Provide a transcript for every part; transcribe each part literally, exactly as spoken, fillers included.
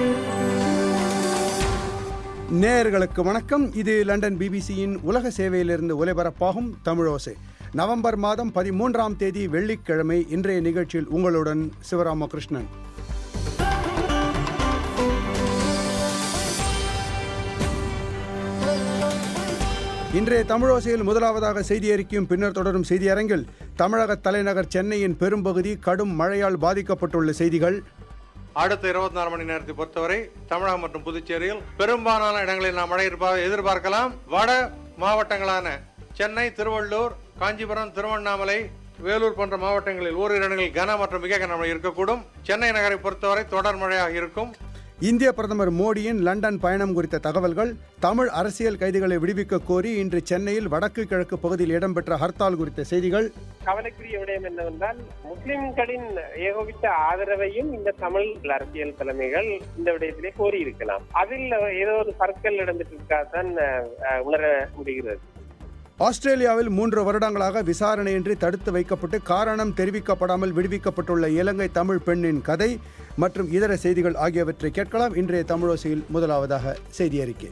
நேயர்களுக்கு வணக்கம். இது லண்டன் பிபிசியின் உலக சேவையிலிருந்து ஒலிபரப்பாகும் தமிழோசை. நவம்பர் மாதம் பதிமூன்றாம் தேதி வெள்ளிக்கிழமை. இன்றைய நிகழ்ச்சியில் உங்களுடன் சிவராமகிருஷ்ணன். இன்றைய தமிழோசையில் முதலாவதாக செய்தி அறிக்கையும் பின்னர் தொடரும் செய்தி அரங்கில் தமிழக தலைநகர் சென்னையின் பெரும்பகுதி கடும் மழையால் பாதிக்கப்பட்டுள்ள செய்திகள். அடுத்த இருபத்தி நாலு மணி நேரத்தை பொறுத்தவரை தமிழகம் மற்றும் புதுச்சேரியில் பெரும்பாலான இடங்களில் நாம் மழை எதிர்பார்க்கலாம். வட மாவட்டங்களான சென்னை, திருவள்ளூர், காஞ்சிபுரம், திருவண்ணாமலை, வேலூர் போன்ற மாவட்டங்களில் ஓரிரு இடங்களில் கன மற்றும் மிக கனமழை இருக்கக்கூடும். சென்னை நகரை பொறுத்தவரை தொடர் மழையாக இருக்கும். இந்திய பிரதமர் மோடியின் லண்டன் பயணம் குறித்த தகவல்கள். தமிழ் அரசியல் கைதிகளை விடுவிக்க கோரி இன்று சென்னையில் வடக்கு கிழக்கு பகுதியில் இடம்பெற்ற ஹர்த்தால் குறித்த செய்திகள். கவலைக்குரிய விடயம் என்னவென்றால், முஸ்லிம்களின் ஏகோபித்த ஆதரவையும் இந்த தமிழ் அரசியல் தலைமைகள் இந்த விடயத்திலே கோரி இருக்கலாம். அதில் ஏதோ ஒரு சர்க்கல் நடந்துட்டு இருக்காதான் உணர முடிகிறது. ஆஸ்திரேலியாவில் மூன்று வருடங்களாக விசாரணையின்றி தடுத்து வைக்கப்பட்டு காரணம் தெரிவிக்கப்படாமல் விடுவிக்கப்பட்டுள்ள இலங்கை தமிழ் பெண்ணின் கதை மற்றும் இதர செய்திகள் ஆகியவற்றை கேட்கலாம். இன்றைய தமிழோசையில் முதலாவதாக செய்தி அறிக்கை.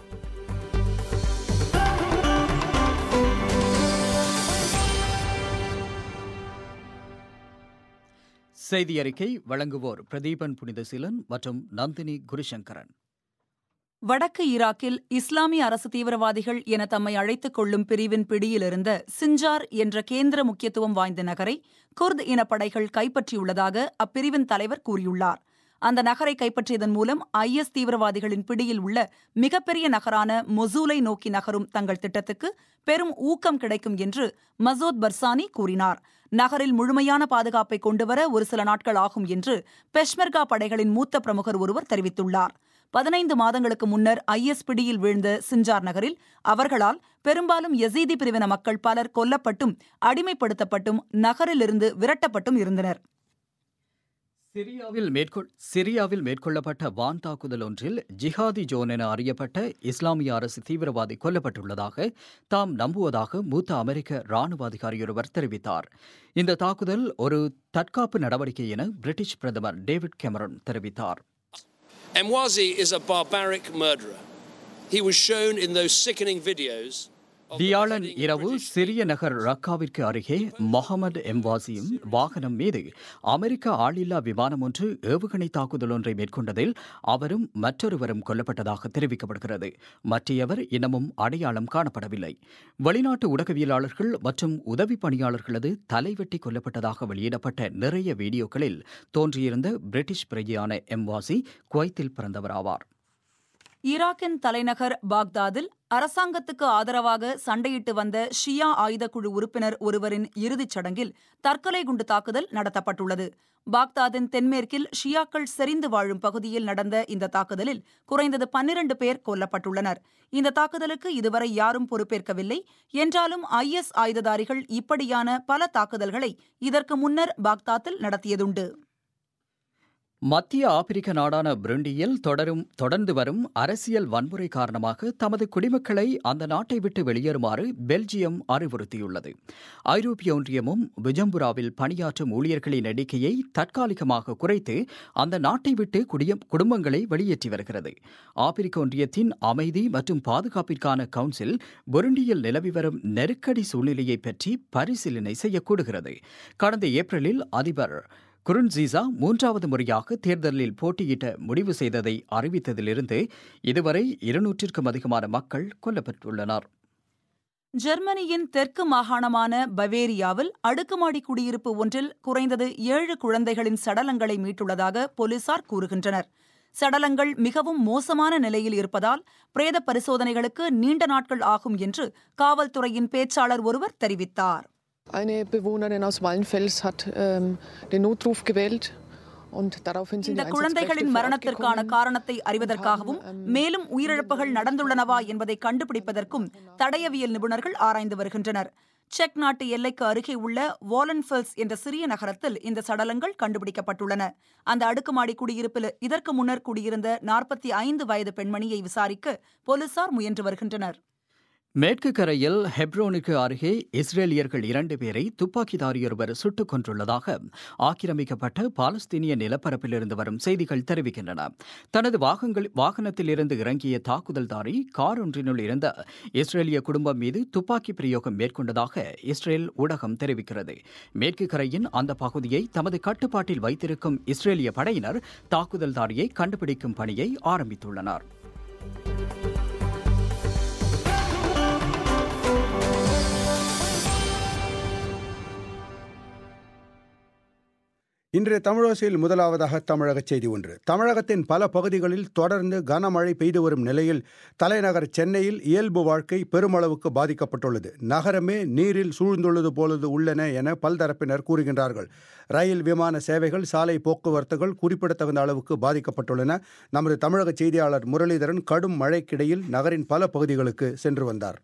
செய்தி அறிக்கை வழங்குவோர் பிரதீபன் புனிதசீலன் மற்றும் நந்தினி குருசங்கரன். வடக்கு ஈராக்கில் இஸ்லாமிய அரசு தீவிரவாதிகள் என தம்மை அழைத்துக் கொள்ளும் பிரிவின் பிடியிலிருந்த சிஞ்சார் என்ற கேந்திர முக்கியத்துவம் வாய்ந்த நகரை குர்த் இனப்படைகள் கைப்பற்றியுள்ளதாக அப்பிரிவின் தலைவர் கூறியுள்ளார். அந்த நகரை கைப்பற்றியதன் மூலம் ஐ எஸ் தீவிரவாதிகளின் பிடியில் உள்ள மிகப்பெரிய நகரான மொசூலை நோக்கி நகரும் தங்கள் திட்டத்துக்கு பெரும் ஊக்கம் கிடைக்கும் என்று மசூத் பர்சானி கூறினார். நகரில் முழுமையான பாதுகாப்பை கொண்டுவர ஒரு சில நாட்கள் ஆகும் என்று பெஷ்மெர்கா படைகளின் மூத்த பிரமுகர் ஒருவர் தெரிவித்துள்ளார். பதினைந்து மாதங்களுக்கு முன்னர் ஐ எஸ் பிடியில் வீழ்ந்த சிஞ்சார் நகரில் அவர்களால் பெரும்பாலும் யசீதி பிரிவின மக்கள் பலர் கொல்லப்பட்டும் அடிமைப்படுத்தப்பட்டும் நகரிலிருந்து விரட்டப்பட்டும் இருந்தனர். சிரியாவில் மேற்கொள் சிரியாவில் மேற்கொள்ளப்பட்ட வான் தாக்குதல் ஒன்றில் ஜிஹாதி ஜோன் என அறியப்பட்ட இஸ்லாமிய அரசு தீவிரவாதி கொல்லப்பட்டுள்ளதாக தாம் நம்புவதாக மூத்த அமெரிக்க ராணுவ அதிகாரியொருவர் தெரிவித்தார். இந்த தாக்குதல் ஒரு தற்காப்பு நடவடிக்கை என பிரிட்டிஷ் பிரதமர் டேவிட் கெமரன் தெரிவித்தார். Emwazi is a barbaric murderer. He was shown in those sickening videos. வியாழன் இரவு சிரிய நகர் ரக்காவிற்கு அருகே மொஹமட் எம்வாசியும் வாகனம் மீது அமெரிக்க ஆளில்லா விமானம் ஒன்று ஏவுகணை தாக்குதல் ஒன்றை மேற்கொண்டதில் அவரும் மற்றொருவரும் கொல்லப்பட்டதாக தெரிவிக்கப்படுகிறது. மற்றையவர் இன்னமும் அடையாளம் காணப்படவில்லை. வெளிநாட்டு ஊடகவியலாளர்கள் மற்றும் உதவி பணியாளர்களது தலைவெட்டி கொல்லப்பட்டதாக வெளியிடப்பட்ட நிறைய வீடியோக்களில் தோன்றியிருந்த பிரிட்டிஷ் பிரஜையான எம்வாசி குவைத்தில் பிறந்தவராவார். ஈராக்கின் தலைநகர் பாக்தாதில் அரசாங்கத்துக்கு ஆதரவாக சண்டையிட்டு வந்த ஷியா ஆயுதக்குழு உறுப்பினர் ஒருவரின் இறுதிச் சடங்கில் தற்கொலை குண்டு தாக்குதல் நடத்தப்பட்டுள்ளது. பாக்தாதின் தென்மேற்கில் ஷியாக்கள் செறிந்து வாழும் பகுதியில் நடந்த இந்த தாக்குதலில் குறைந்தது பன்னிரண்டு பேர் கொல்லப்பட்டுள்ளனர். இந்த தாக்குதலுக்கு இதுவரை யாரும் பொறுப்பேற்கவில்லை என்றாலும் ஐ எஸ் ஆயுததாரிகள் இப்படியான பல தாக்குதல்களை இதற்கு முன்னர் பாக்தாத்தில் நடத்தியதுண்டு. மத்திய ஆப்பிரிக்க நாடான புருண்டியில் தொடரும் தொடர்ந்து வரும் அரசியல் வன்முறை காரணமாக தமது குடிமக்களை அந்த நாட்டை விட்டு வெளியேறுமாறு பெல்ஜியம் அறிவுறுத்தியுள்ளது. ஐரோப்பிய ஒன்றியமும் புஜம்புராவில் பணியாற்றும் ஊழியர்களின் எண்ணிக்கையை தற்காலிகமாக குறைத்து அந்த நாட்டை விட்டு குடும்பங்களை வெளியேற்றி வருகிறது. ஆப்பிரிக்க ஒன்றியத்தின் அமைதி மற்றும் பாதுகாப்பிற்கான கவுன்சில் புருண்டியில் நிலவி வரும் நெருக்கடி சூழ்நிலையை பற்றி பரிசீலனை செய்யக்கூடுகிறது. கடந்த ஏப்ரலில் அதிபர் குருன்சீசா மூன்றாவது முறையாக தேர்தலில் போட்டியிட்ட முடிவு செய்ததை அறிவித்ததிலிருந்து இதுவரை இருநூற்றிற்கும் அதிகமான மக்கள் கொல்லப்பட்டுள்ளனர். ஜெர்மனியின் தெற்கு மாகாணமான பவேரியாவில் அடுக்குமாடி குடியிருப்பு ஒன்றில் குறைந்தது ஏழு குழந்தைகளின் சடலங்களை மீட்டுள்ளதாக போலீசார் கூறுகின்றனர். சடலங்கள் மிகவும் மோசமான நிலையில் இருப்பதால் பிரேத பரிசோதனைகளுக்கு நீண்ட நாட்கள் ஆகும் என்று காவல்துறையின் பேச்சாளர் ஒருவர் தெரிவித்தார். Eine Bewohnerin aus Wallenfels hat ähm, den Notruf gewählt. இந்த குழந்தைகளின் மரணத்திற்கான காரணத்தை அறிவதற்காகவும் மேலும் உயிரிழப்புகள் நடந்துள்ளனவா என்பதை கண்டுபிடிப்பதற்கும் தடயவியல் நிபுணர்கள் ஆராய்ந்து வருகின்றனர். செக் நாட்டு எல்லைக்கு அருகே உள்ள வாலன்ஃபெல்ஸ் என்ற சிறிய நகரத்தில் இந்த சடலங்கள் கண்டுபிடிக்கப்பட்டுள்ளன. அந்த அடுக்குமாடி குடியிருப்பில் இதற்கு முன்னர் குடியிருந்த நாற்பத்தி ஐந்து வயது பெண்மணியை விசாரிக்க போலீசார் முயன்று வருகின்றனர். மேற்கு கரையில் ஹெப்ரோனுக்கு அருகே இஸ்ரேலியர்கள் இரண்டு பேரை துப்பாக்கிதாரியொருவர் சுட்டுக் கொன்றுள்ளதாக ஆக்கிரமிக்கப்பட்ட பாலஸ்தீனிய நிலப்பரப்பிலிருந்து வரும் செய்திகள் தெரிவிக்கின்றன. தனது வாகனங்கள் வாகனத்தில் இருந்து இறங்கிய தாக்குதல்தாரி கார் ஒன்றினுள் இருந்த இஸ்ரேலிய குடும்பம் மீது துப்பாக்கி பிரயோகம் மேற்கொண்டதாக இஸ்ரேல் ஊடகம் தெரிவிக்கிறது. மேற்கு கரையின் அந்த பகுதியை தமது கட்டுப்பாட்டில் வைத்திருக்கும் இஸ்ரேலிய படையினர் தாக்குதல்தாரியை கண்டுபிடிக்கும் பணியை ஆரம்பித்துள்ளனர். இன்றைய தமிழோசையில் முதலாவதாக தமிழக செய்தி ஒன்று. தமிழகத்தின் பல பகுதிகளில் தொடர்ந்து கனமழை பெய்து வரும் நிலையில் தலைநகர் சென்னையில் இயல்பு வாழ்க்கை பெருமளவுக்கு பாதிக்கப்பட்டுள்ளது. நகரமே நீரில் சூழ்ந்துள்ளது போலது உள்ளன என பல்தரப்பினர் கூறுகின்றார்கள். ரயில், விமான சேவைகள், சாலை போக்குவரத்துகள் குறிப்பிடத்தகுந்த அளவுக்கு பாதிக்கப்பட்டுள்ளன. நமது தமிழக செய்தியாளர் முரளிதரன் கடும் மழைக்கிடையில் நகரின் பல பகுதிகளுக்கு சென்று வந்தார்.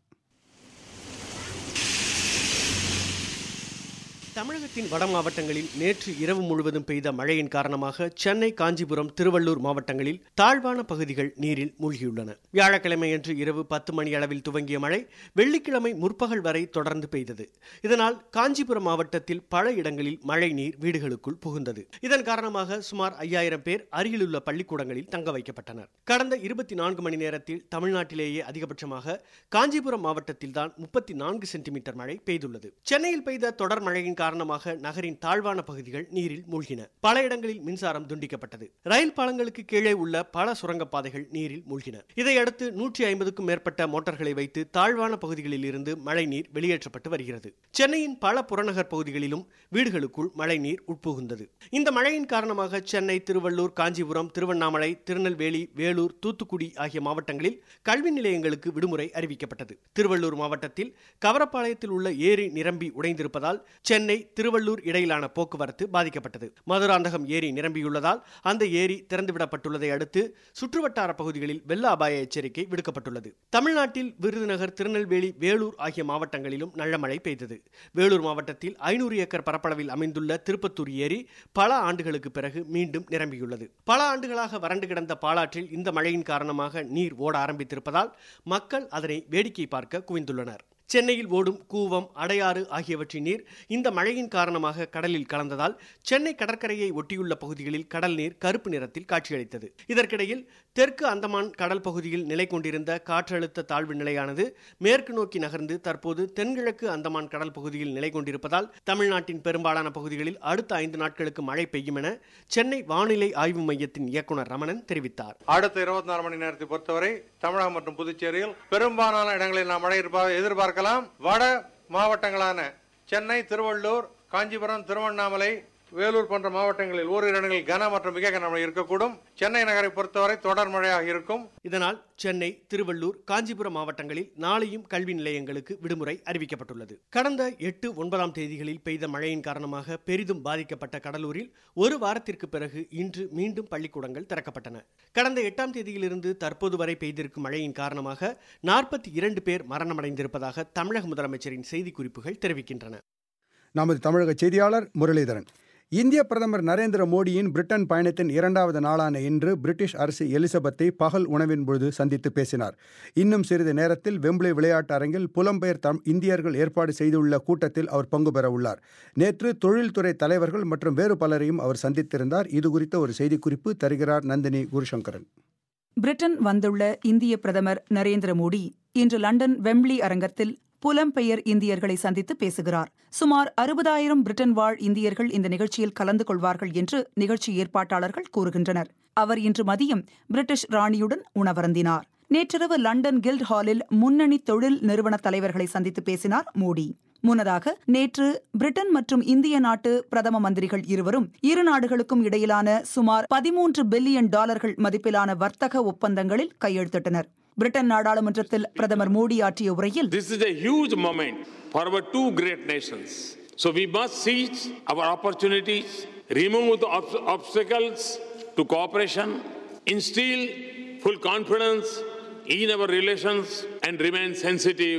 தமிழகத்தின் வட மாவட்டங்களில் நேற்று இரவு முழுவதும் பெய்த மழையின் காரணமாக சென்னை, காஞ்சிபுரம், திருவள்ளூர் மாவட்டங்களில் தாழ்வான பகுதிகள் நீரில் மூழ்கியுள்ளன. வியாழக்கிழமையன்று இரவு பத்து மணி அளவில் துவங்கிய மழை வெள்ளிக்கிழமை முற்பகல் வரை தொடர்ந்து பெய்தது. இதனால் காஞ்சிபுரம் மாவட்டத்தில் பல இடங்களில் மழை நீர் வீடுகளுக்குள் புகுந்தது. இதன் காரணமாக சுமார் ஐயாயிரம் பேர் அருகிலுள்ள பள்ளிக்கூடங்களில் தங்க வைக்கப்பட்டனர். கடந்த இருபத்தி நான்கு மணி நேரத்தில் தமிழ்நாட்டிலேயே அதிகபட்சமாக காஞ்சிபுரம் மாவட்டத்தில் தான் முப்பத்தி நான்கு சென்டிமீட்டர் மழை பெய்துள்ளது. சென்னையில் பெய்த தொடர் மழையின் காரணமாக நகரின் தாழ்வான பகுதிகள் நீரில் மூழ்கின. பல இடங்களில் மின்சாரம் துண்டிக்கப்பட்டது. ரயில் பாலங்களுக்கு கீழே உள்ள பல சுரங்கப்பாதைகள் நீரில் மூழ்கின. இதையடுத்து நூற்றி ஐம்பதுக்கும் மேற்பட்ட மோட்டார்களை வைத்து தாழ்வான பகுதிகளில் இருந்து மழை நீர் வெளியேற்றப்பட்டு வருகிறது. சென்னையின் பல புறநகர் பகுதிகளிலும் வீடுகளுக்குள் மழை நீர் உட்புகுந்தது. இந்த மழையின் காரணமாக சென்னை, திருவள்ளூர், காஞ்சிபுரம், திருவண்ணாமலை, திருநெல்வேலி, வேலூர், தூத்துக்குடி ஆகிய மாவட்டங்களில் கல்வி நிலையங்களுக்கு விடுமுறை அறிவிக்கப்பட்டது. திருவள்ளூர் மாவட்டத்தில் கவரப்பாளையத்தில் உள்ள ஏரி நிரம்பி உடைந்திருப்பதால் சென்னை, திருவள்ளூர் இடையிலான போக்குவரத்து பாதிக்கப்பட்டது. மதுராந்தகம் ஏரி நிரம்பியுள்ளதால் அந்த ஏரி திறந்துவிடப்பட்டுள்ளதை அடுத்து சுற்றுவட்டார பகுதிகளில் வெள்ள அபாய எச்சரிக்கை விடுக்கப்பட்டுள்ளது. தமிழ்நாட்டில் விருதுநகர், திருநெல்வேலி, வேலூர் ஆகிய மாவட்டங்களிலும் நல்ல மழை பெய்தது. வேலூர் மாவட்டத்தில் ஐநூறு ஏக்கர் பரப்பளவில் அமைந்துள்ள திருப்பத்தூர் ஏரி பல ஆண்டுகளுக்கு பிறகு மீண்டும் நிரம்பியுள்ளது. பல ஆண்டுகளாக வறண்டு கிடந்த பாலாற்றில் இந்த மழையின் காரணமாக நீர் ஓட ஆரம்பித்திருப்பதால் மக்கள் அதனை வேடிக்கை பார்க்க குவிந்துள்ளனர். சென்னையில் ஓடும் கூவம், அடையாறு ஆகியவற்றின் நீர் இந்த மழையின் காரணமாக கடலில் கலந்ததால் சென்னை கடற்கரையை ஒட்டியுள்ள பகுதிகளில் கடல் நீர் கருப்பு நிறத்தில் காட்சியளித்தது. இதற்கிடையில் தெற்கு அந்தமான் கடல் பகுதியில் நிலை கொண்டிருந்த காற்றழுத்த தாழ்வு நிலையானது மேற்கு நோக்கி நகர்ந்து தற்போது தென்கிழக்கு அந்தமான் கடல் பகுதியில் நிலை கொண்டிருப்பதால் தமிழ்நாட்டின் பெரும்பாலான பகுதிகளில் அடுத்த ஐந்து நாட்களுக்கு மழை பெய்யும் என சென்னை வானிலை ஆய்வு மையத்தின் இயக்குநர் ரமணன் தெரிவித்தார். அடுத்த இருபத்தி நாலு மணி நேரத்தை பொறுத்தவரை தமிழகம் மற்றும் புதுச்சேரியில் பெரும்பாலான இடங்களில் நாம் மழை எதிர்பார்க்கலாம். வட மாவட்டங்களான சென்னை, திருவள்ளூர், காஞ்சிபுரம், திருவண்ணாமலை, வேலூர் போன்ற மாவட்டங்களில் ஓரிரு இடங்களில் கன மற்றும் மிக கனமழை இருக்கக்கூடும். சென்னை நகரை பொறுத்தவரை தொடர் மழையாக இருக்கும். இதனால் சென்னை, திருவள்ளூர், காஞ்சிபுரம் மாவட்டங்களில் நாளையும் கல்வி நிலையங்களுக்கு விடுமுறை அறிவிக்கப்பட்டுள்ளது. கடந்த எட்டு ஒன்பதாம் தேதிகளில் பெய்த மழையின் காரணமாக பெரிதும் பாதிக்கப்பட்ட கடலூரில் ஒரு வாரத்திற்கு பிறகு இன்று மீண்டும் பள்ளிக்கூடங்கள் திறக்கப்பட்டன. கடந்த எட்டாம் தேதியிலிருந்து தற்போது வரை பெய்திருக்கும் மழையின் காரணமாக நாற்பத்தி இரண்டு பேர் மரணமடைந்திருப்பதாக தமிழக முதலமைச்சரின் செய்திக்குறிப்புகள் தெரிவிக்கின்றன. நமது தமிழக செய்தியாளர் முரளிதரன். இந்திய பிரதமர் நரேந்திர மோடியின் பிரிட்டன் பயணத்தின் இரண்டாவது நாளான இன்று பிரிட்டிஷ் அரசி எலிசபெத்தை பகல் உணவின் பொழுது சந்தித்து பேசினார். இன்னும் சிறிது நேரத்தில் வெம்பிளே விளையாட்டு அரங்கில் புலம்பெயர் தம் இந்தியர்கள் ஏற்பாடு செய்துள்ள கூட்டத்தில் அவர் பங்கு பெற உள்ளார். நேற்று தொழில்துறை தலைவர்கள் மற்றும் வேறு பலரையும் அவர் சந்தித்திருந்தார். இது குறித்த ஒரு செய்திக்குறிப்பு தருகிறார் நந்தினி குருசங்கரன். பிரிட்டன் வந்துள்ள இந்திய பிரதமர் நரேந்திர மோடி இன்று லண்டன் வெம்பிளே அரங்கத்தில் புலம்பெயர் இந்தியர்களை சந்தித்து பேசுகிறார். சுமார் அறுபதாயிரம் பிரிட்டன் வாழ் இந்தியர்கள் இந்த நிகழ்ச்சியில் கலந்து கொள்வார்கள் என்று நிகழ்ச்சி ஏற்பாட்டாளர்கள் கூறுகின்றனர். அவர் இன்று மதியம் பிரிட்டிஷ் ராணியுடன் உணவருந்தினார். நேற்றிரவு லண்டன் கில்ட் ஹாலில் முன்னணி தொழில் நிறுவன தலைவர்களை சந்தித்து பேசினார் மோடி. முன்னதாக நேற்று பிரிட்டன் மற்றும் இந்திய நாட்டு பிரதம மந்திரிகள் இருவரும் இரு நாடுகளுக்கும் இடையிலான சுமார் பதிமூன்று பில்லியன் டாலர்கள் மதிப்பிலான வர்த்தக ஒப்பந்தங்களில் கையெழுத்திட்டனர். பிரிட்டன் நாடாளுமன்றத்தில் பிரதமர் மோடி ஆற்றிய உரையில், This is a huge moment for our two great nations. So we must seize our opportunities, remove the ob- obstacles to cooperation, instill full confidence in our relations and remain sensitive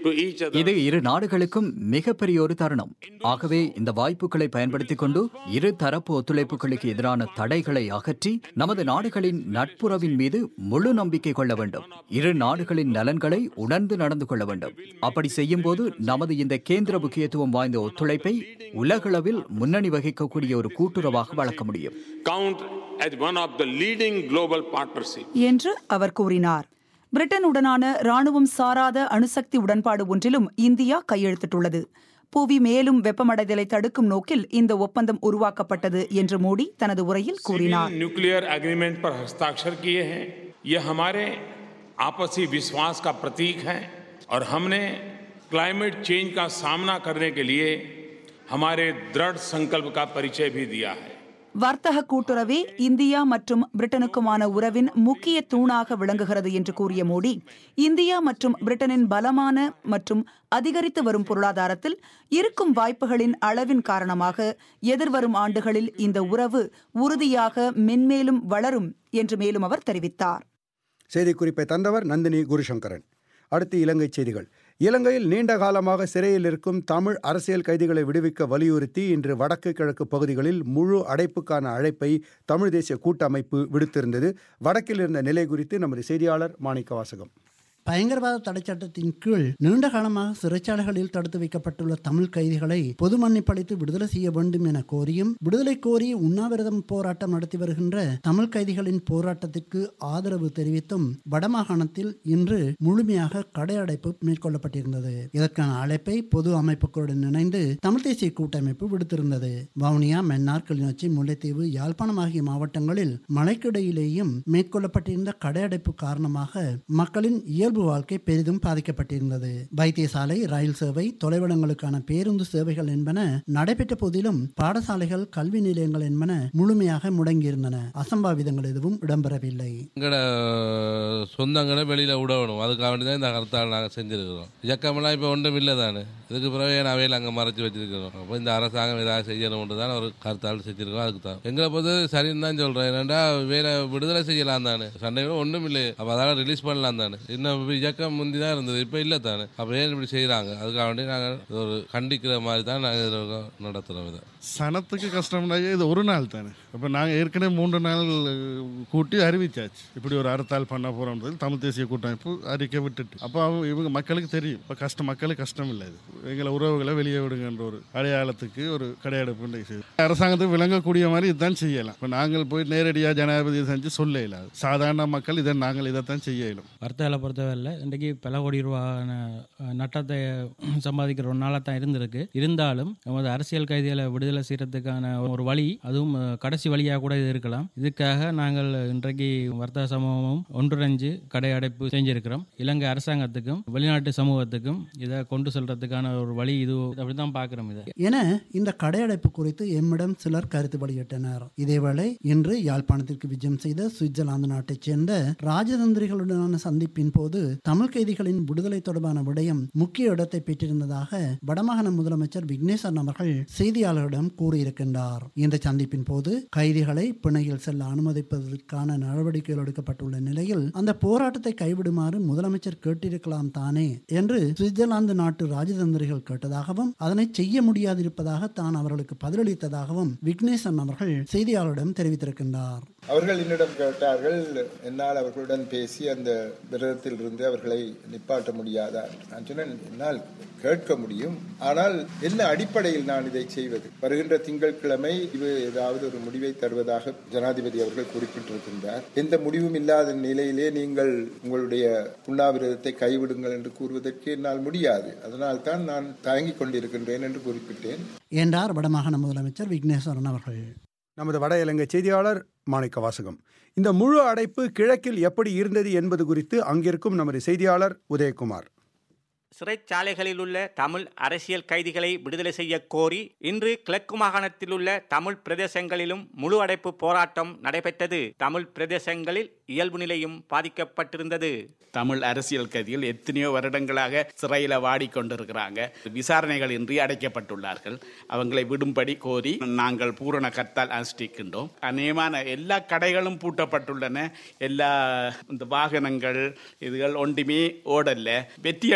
to each other. இது இரு நாடுகளுக்கும் மிகப்பெரிய ஒரு தருணம். ஆகவே இந்த வாய்ப்புகளை பயன்படுத்திக் கொண்டு இரு தரப்பு ஒத்துழைப்புகளுக்கு எதிரான தடைகளை அகற்றி நமது நாடுகளின் நட்புறவின் மீது முழு நம்பிக்கை கொள்ள வேண்டும். இரு நாடுகளின் நலன்களை உணர்ந்து நடந்து கொள்ள வேண்டும். அப்படி செய்யும் போது நமது இந்த கேந்திர முக்கியத்துவம் வாய்ந்த ஒத்துழைப்பை உலகளவில் முன்னணி வகிக்கக்கூடிய ஒரு கூட்டுறவாக வளர்க்க முடியும் என்று அவர் கூறினார். பிரிட்டனுடனான ராணுவம் சாராத அணுசக்தி உடன்பாடு ஒன்றிலும் இந்தியா கையெழுத்திட்டுள்ளது. புவி மேலும் வெப்பமடைதலை தடுக்கும் நோக்கில் இந்த ஒப்பந்தம் உருவாக்கப்பட்டது என்று மோடி தனது உரையில் கூறினார். நியூக்ளியர் அக்ரிமெंट पर हस्ताक्षर किए हैं. ये हमारे आपसी विश्वास का प्रतीक है और हमने क्लाइमेट चेंज का सामना करने के लिए हमारे दृढ़ संकल्प का परिचय भी दिया है. வர்த்தக கூட்டுறவே இந்தியா மற்றும் பிரிட்டனுக்குமான உறவின் முக்கிய தூணாக விளங்குகிறது என்று கூறிய மோடி, இந்தியா மற்றும் பிரிட்டனின் பலமான மற்றும் அதிகரித்து வரும் பொருளாதாரத்தில் இருக்கும் வாய்ப்புகளின் அளவின் காரணமாக எதிர்வரும் ஆண்டுகளில் இந்த உறவு உறுதியாக மென்மேலும் வளரும் என்று மேலும் அவர் தெரிவித்தார். செய்திக்குறிப்பை தந்தவர் நந்தினி குருசங்கரன். அடுத்து இலங்கை செய்திகள். இலங்கையில் நீண்ட காலமாக சிறையில் இருக்கும் தமிழ் அரசியல் கைதிகளை விடுவிக்க வலியுறுத்தி இன்று வடக்கு கிழக்கு பகுதிகளில் முழு அடைப்புக்கான அழைப்பை தமிழ் தேசிய கூட்டமைப்பு விடுத்திருந்தது. வடக்கில் இருந்த நிலை குறித்து நமது செய்தியாளர் மாணிக்க வாசகம். பயங்கரவாத தடைச்சட்டத்தின் கீழ் நீண்ட காலமாக சிறைச்சாலைகளில் தடுத்து வைக்கப்பட்டுள்ள தமிழ் கைதிகளை பொது மன்னிப்பளித்து விடுதலை செய்ய வேண்டும் என கோரியும் விடுதலை கோரி உண்ணாவிரதம் போராட்டம் நடத்தி வருகின்ற தமிழ் கைதிகளின் போராட்டத்திற்கு ஆதரவு தெரிவித்தும் வடமாகாணத்தில் இன்று முழுமையாக கடையடைப்பு மேற்கொள்ளப்பட்டிருந்தது. இதற்கான அழைப்பை பொது அமைப்புகளுடன் இணைந்து தமிழ் தேசிய கூட்டமைப்பு விடுத்திருந்தது. வவுனியா, மன்னார், கிளிநொச்சி, முல்லைத்தீவு, யாழ்ப்பாணம் ஆகிய மாவட்டங்களில் மழைக்கிடையிலேயும் மேற்கொள்ளப்பட்டிருந்த கடையடைப்பு காரணமாக மக்களின் இயல்பு வாழ்க்கை பெரிதும் பாதிக்கப்பட்டிருந்தது. வைத்தியசாலை, ரயில் சேவை, தொலைவிடங்களுக்கான பேருந்து சேவைகள் என்பன நடைபெற்ற போதிலும் பாடசாலைகள், கல்வி நிலையங்கள் என்பன முழுமையாக முடங்கியிருந்தன. அசம்பாவிதங்கள் எதுவும் இடம்பெறவில்லை. எங்களோட சொந்தங்களை வெளியில விடணும், அதுக்காக வேண்டிதான் இந்த கருத்தால் நாங்கள் செஞ்சிருக்கிறோம். இயக்கமெல்லாம் இப்போ ஒன்றும் இல்லை தானே, இதுக்கு பிறகு அவையில் அங்கே மறைச்சு வச்சிருக்கிறோம். அப்போ இந்த அரசாங்கம் ஏதாவது செய்யணும்னு தான் ஒரு கருத்தால் செஞ்சிருக்கோம். அதுக்கு தான் எங்களை பொறுத்து சரின்னு தான் சொல்றேன். என்னண்டா வேற விடுதலை செய்யலாம் தானே, சண்டைகளும் ஒன்றும் இல்லை, அப்போ அதெல்லாம் ரிலீஸ் பண்ணலாம் தானே. இன்னும் இயக்கம் முந்தி தான் இருந்தது, இப்போ இல்லை தானே. அப்போ ஏன் இப்படி செய்கிறாங்க, அதுக்காக வேண்டி நாங்கள் ஒரு கண்டிக்கிற மாதிரி தான் நாங்கள் நடத்துகிறோம். இதை சனத்துக்கு கஷ்டம்னாயே இது ஒரு நாள் தானே. இப்போ நாங்கள் ஏற்கனவே மூன்று நாள் கூட்டி அறிவிச்சாச்சு இப்படி ஒரு அறுத்தால் பண்ண போகிறோம்ன்றது தமிழ் தேசிய கூட்டமைப்பு அறிக்கை விட்டுட்டு. அப்போ அவங்க இவங்க மக்களுக்கு தெரியும் இப்போ கஷ்டம், மக்களுக்கு கஷ்டம் இல்லை, இது எங்களை உறவுகளை வெளியே விடுங்கன்ற ஒரு அடையாளத்துக்கு ஒரு கடையெடுப்பு செய்யுது. அரசாங்கத்துக்கு விளங்கக்கூடிய மாதிரி இதுதான் செய்யலாம். இப்போ நாங்கள் போய் நேரடியாக ஜனாதிபதி செஞ்சு சொல்ல இயலாது. சாதாரண மக்கள் இதை நாங்கள் இதைத்தான் செய்ய இயலும். வர்த்தகத்தை பொறுத்தவரை இன்றைக்கு பல கோடி ரூபான நட்டத்தை சம்பாதிக்கிற ஒரு நாளாக தான் இருந்திருக்கு. இருந்தாலும் நமது அரசியல் கைதிகளை விடுதலை செய்யறதுக்கான ஒரு வழி, அதுவும் கடைசி வழியாக கூட இது இருக்கலாம். இதுக்காக நாங்கள் இன்றைக்கு வர்த்தக சமூகமும் ஒன்றிணைஞ்சு கடை அடைப்பு செஞ்சிருக்கிறோம். இலங்கை அரசாங்கத்துக்கும் வெளிநாட்டு சமூகத்துக்கும் இதை கொண்டு செல்றதுக்கான ஒரு வழி இது அப்படிதான் பார்க்கிறோம். இதை என இந்த கடையடைப்பு குறித்து எம்மிடம் சிலர் கருத்து வெளியிட்டனர். இதேவேளை இன்று யாழ்ப்பாணத்திற்கு விஜயம் செய்த சுவிட்சர்லாந்து நாட்டைச் சேர்ந்த ராஜதந்திரிகளுடனான சந்திப்பின் போது தமிழ் கைதிகளின் விடுதலை தொடர்பான விடயம் முக்கிய இடத்தை பெற்றிருந்ததாக வடமாகாண முதலமைச்சர் விக்னேஸ்வரன் அவர்கள் செய்தியாளர்களிடம் கூறியிருக்கின்றார். இந்த சந்திப்பின் போது கைதிகளை பிணையில் செல்ல அனுமதிப்பதற்கான நடவடிக்கைகள் எடுக்கப்பட்டுள்ள நிலையில் அந்த போராட்டத்தை கைவிடுமாறு முதலமைச்சர் கேட்டிருக்கலாம் தானே என்று சுவிட்சர்லாந்து நாட்டு ராஜதந்திரிகள் கேட்டதாகவும் அதனை செய்ய முடியாதிருப்பதாக தான் அவர்களுக்கு பதிலளித்ததாகவும் விக்னேஸ்வரன் அவர்கள் செய்தியாளரிடம் தெரிவித்திருக்கின்றார். அவர்கள் என்னிடம் கேட்டார்கள், என்னால் அவர்களுடன் பேசி அந்த விரதத்தில் இருந்து அவர்களை நிப்பாட்ட முடியாதா? நான் சொன்னேன், என்னால் கேட்க முடியும், ஆனால் என்ன அடிப்படையில் நான் இதை செய்வது? வருகின்ற திங்கட்கிழமை இது ஏதாவது ஒரு முடிவை தருவதாக ஜனாதிபதி அவர்கள் குறிப்பிட்டிருக்கின்றார். எந்த முடிவும் இல்லாத நிலையிலே நீங்கள் உங்களுடைய உண்ணாவிரதத்தை கைவிடுங்கள் என்று கூறுவதற்கு என்னால் முடியாது. அதனால் தான் நான் தயங்கிக் கொண்டிருக்கின்றேன் என்று குறிப்பிட்டேன் என்றார் வடமாகாண முதலமைச்சர் விக்னேஸ்வரன் அவர்கள். நமது வட இலங்கை செய்தியாளர் மாணிக்க வாசகம். இந்த முழு அடைப்பு கிழக்கில் எப்படி இருந்தது என்பது குறித்து அங்கிருக்கும் நமது செய்தியாளர் உதயகுமார். சிறைச்சாலைகளில் உள்ள தமிழ் அரசியல் கைதிகளை விடுதலை செய்ய கோரி இன்று கிழக்கு மாகாணத்தில் உள்ள தமிழ் பிரதேசங்களிலும் முழு அடைப்பு போராட்டம் நடைபெற்றது. தமிழ் பிரதேசங்களில் இயல்பு நிலையும் பாதிக்கப்பட்டிருந்தது. தமிழ் அரசியல் கைதிகள் எத்தனையோ வருடங்களாக சிறையில் வாடிக்கொண்டிருக்கிறாங்க, விசாரணைகள் இன்றி அடைக்கப்பட்டுள்ளார்கள். அவங்களை விடும்படி கோரி நாங்கள் பூரண கர்த்தால் அனுஷ்டிக்கின்றோம். அநேகமான எல்லா கடைகளும் பூட்டப்பட்டுள்ளன, எல்லா இந்த வாகனங்கள் இதுகள் ஒன்றுமே ஓடல்ல, வெற்றி அளிச்சிருக்கிறது.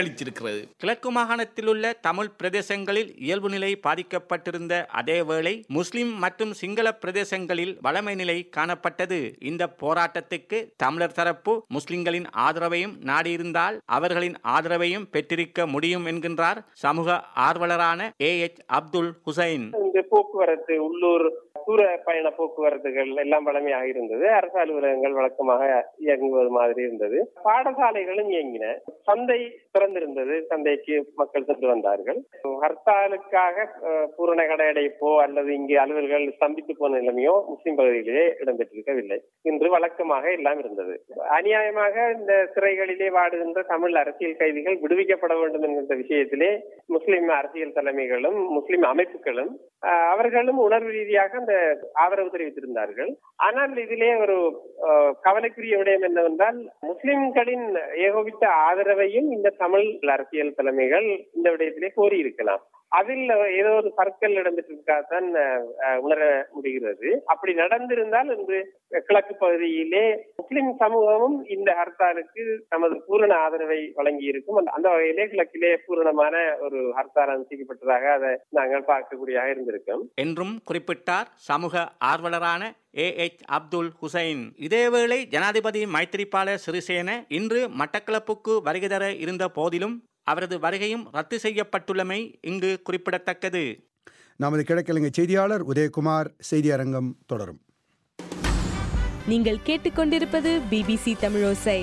வருகிறது. கிழக்கு மாகாணத்தில் உள்ள தமிழ் பிரதேசங்களில் இயல்பு நிலை பாதிக்கப்பட்டிருந்த அதேவேளை முஸ்லிம் மற்றும் சிங்கள பிரதேசங்களில் வளமை நிலை காணப்பட்டது. இந்த போராட்டத்துக்கு தமிழர் தரப்பு முஸ்லிம்களின் ஆதரவையும் நாடியிருந்தால் அவர்களின் ஆதரவையும் பெற்றிருக்க முடியும் என்கின்றார் சமூக ஆர்வலரான ஏ எச் அப்துல் ஹுசைன். இந்த போக்குவரத்து உள்ளூர் தூர பயண போக்குவரத்துகள் எல்லாம் வளமையாக இருந்தது. அரசு அலுவலகங்கள் வழக்கமாக இயங்குவது மாதிரி இருந்தது. பாடசாலைகளும் இயங்கின. சந்தை திறந்திருந்தது. சந்தைக்கு மக்கள் சென்று வந்தார்கள். ஹர்த்தாலுக்காக பூரண கடையடைப்போ அல்லது இங்கு அலுவல்கள் ஸ்தம்பித்து போன நிலைமையோ முஸ்லிம் பகுதியிலேயே இடம்பெற்றிருக்கவில்லை. இன்று வழக்கமாக எல்லாம் இருந்தது. அநியாயமாக இந்த சிறைகளிலே வாடுகின்ற தமிழ் அரசியல் கைதிகள் விடுவிக்கப்பட வேண்டும் என்கின்ற விஷயத்திலே முஸ்லிம் அரசியல் தலைமைகளும் முஸ்லிம் அமைப்புகளும் அவர்களும் உணர்வு ரீதியாக அந்த ஆதரவு தெரிவித்திருந்தார்கள். ஆனால் இதிலே ஒரு கவலைக்குரிய விடயம் என்னவென்றால் முஸ்லிம்களின் ஏகோபித்த ஆதரவையும் இந்த தமிழ் அரசியல் தலைமைகள் இந்த விடயத்திலே கோரியிருக்கலாம். அதில் ஏதோ ஒரு சர்க்கல் இடம்பெற்றிருக்காதான் உணர முடிகிறது. அப்படி நடந்திருந்தால் இன்று கிழக்கு பகுதியிலே முஸ்லிம் சமூகமும் இந்த ஹர்த்தாலுக்கு தமது பூரண ஆதரவை வழங்கி இருக்கும். அந்த வகையிலே கிழக்கிலே பூரணமான ஒரு ஹர்த்தால் அனுஷ்டிக்கப்பட்டதாக அதை நாங்கள் பார்க்கக்கூடியதாக இருந்திருக்கும் என்றும் குறிப்பிட்டார் சமூக ஆர்வலரான ஏ எச் அப்துல் ஹுசைன். இதேவேளை ஜனாதிபதி மைத்திரிபால சிறிசேன இன்று மட்டக்களப்புக்கு வருகை தர இருந்த போதிலும் அவரது வருகையும் ரத்து செய்யப்பட்டுள்ளமை இங்கு குறிப்பிடத்தக்கது. நமது கிழக்கிழங்கை செய்தியாளர் உதயகுமார். செய்தி அரங்கம் தொடரும். நீங்கள் கேட்டுக்கொண்டிருப்பது பிபிசி தமிழோசை.